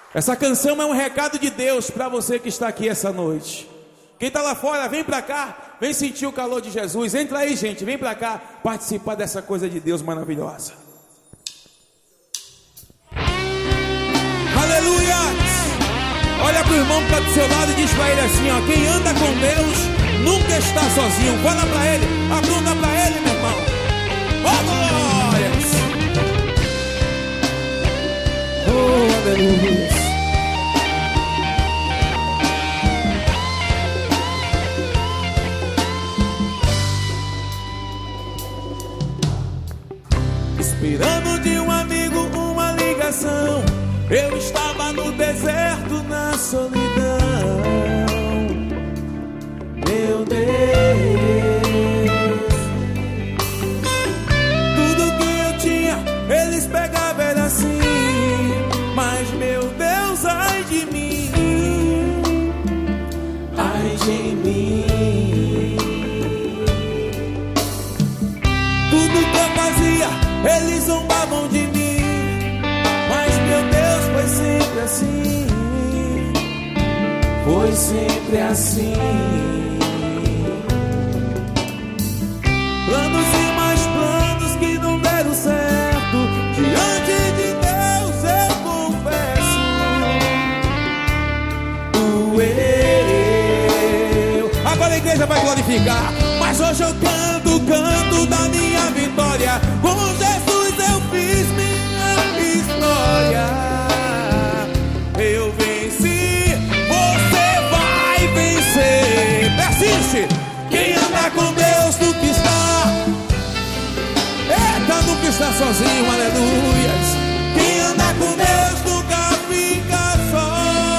Essa canção é um recado de Deus para você que está aqui essa noite. Quem está lá fora, vem para cá, vem sentir o calor de Jesus. Entra aí, gente, vem para cá participar dessa coisa de Deus maravilhosa. Aleluia! Olha para o irmão que está do seu lado e diz para ele assim, ó: quem anda com Deus nunca está sozinho. Fala para ele, aponta para ele, meu irmão. Oh, glórias! Oh, aleluia! Esperando de um amigo uma ligação, eu estava no deserto, na solidão. Meu Deus, tudo que eu tinha, eles pegavam, era assim. Mas meu Deus, ai de mim, ai de mim. Tudo que eu fazia, eles zombavam de mim. Mas meu Deus, foi sempre assim. Foi sempre assim. Planos e mais planos que não deram certo. Diante de Deus eu confesso o eu. Agora a igreja vai glorificar. Mas hoje eu canto da minha vitória. Com Jesus eu fiz minha história. Eu venci, você vai vencer. Persiste. Quem anda com Deus nunca está. Eita, nunca está sozinho, aleluias. Quem anda com Deus nunca fica só.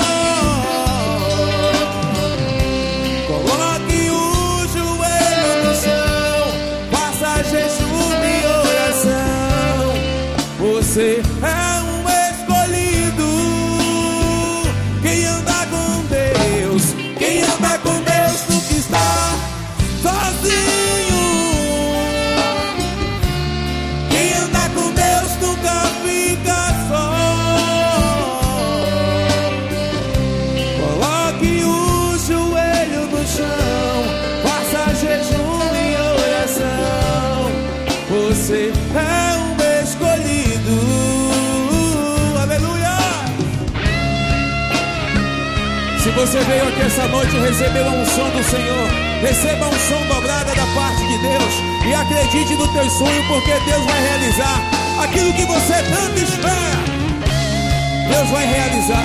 Coloque o joelho no chão, faça jejum e oração. Você é um escolhido. Quem anda com Deus, quem anda com Deus nunca está sozinho. Quem anda com Deus nunca fica só. Coloque o joelho no chão, faça jejum e oração. Você é um escolhido. Aleluia! Se você veio aqui essa noite e recebeu a unção do Senhor, receba a unção dobrada da parte de Deus e acredite no teu sonho, porque Deus vai realizar aquilo que você tanto espera. Deus vai realizar.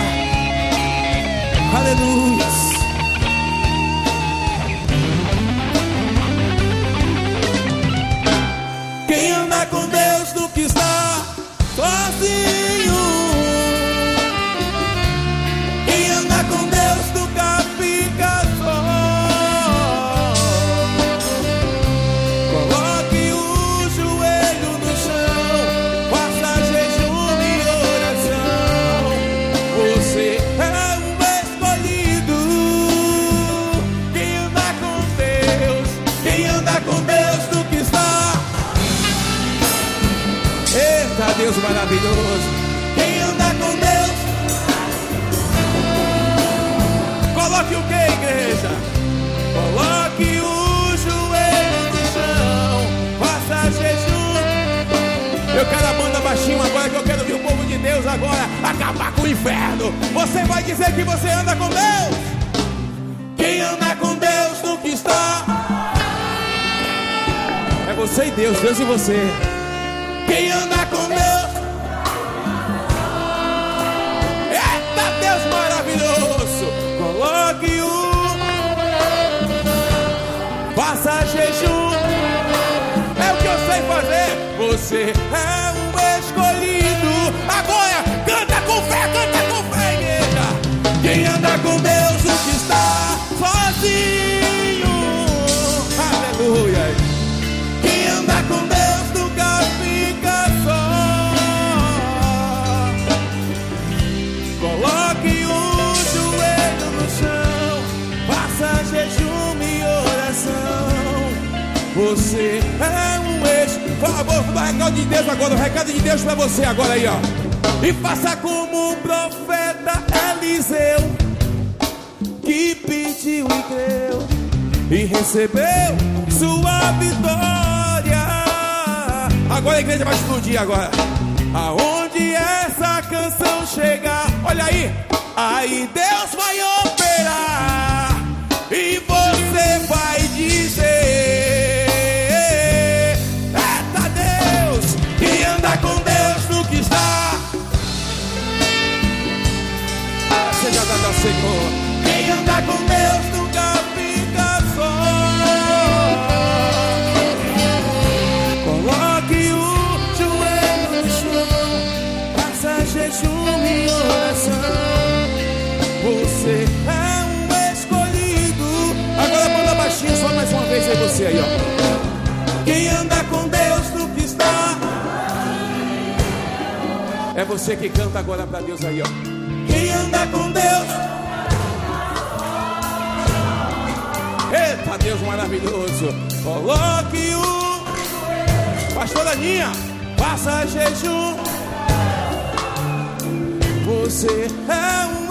Aleluia. Quem anda com Deus nunca está sozinho. Quem anda com Deus nunca fica só. Coloque o joelho no chão, faça jejum e oração. Você é um escolhido. Quem anda com Deus, quem anda com Deus nunca está. Eita, Deus maravilhoso. Quem anda com Deus, coloque o que, igreja? Coloque o joelho no chão, faça jejum. Eu quero a banda baixinho agora, que eu quero ver o povo de Deus agora acabar com o inferno. Você vai dizer que você anda com Deus. Quem anda com Deus nunca está. É você e Deus, Deus e você. Quem anda com Deus, eita, Deus maravilhoso. Coloque faça jejum. É o que eu sei fazer. Você é um escolhido. Agora, canta com fé, igreja. Quem anda com Deus nunca está sozinho. Aleluia. Quem anda com Deus nunca fica só. Coloque o joelho no chão, faça jejum e oração. Você é um ex. Por favor, o recado de Deus agora. O recado de Deus pra você agora aí, ó. E faça como o profeta Eliseu, que pediu e creu e recebeu sua vitória. Agora a igreja vai explodir agora. Aonde essa canção chegar, olha aí, aí Deus vai operar e você vai dizer: eita Deus, que anda com Deus no que está. Seja dado ao Senhor. Quem anda com Deus nunca fica só. Coloque o joelho no chão, faça jejum e oração. Você é um escolhido. Agora manda baixinho só mais uma vez aí você aí, ó. Quem anda com Deus no que está. É você que canta agora pra Deus aí, ó. Quem anda com Deus. Eita Deus maravilhoso. Coloque o pastor Aninha, faça jejum. Você é um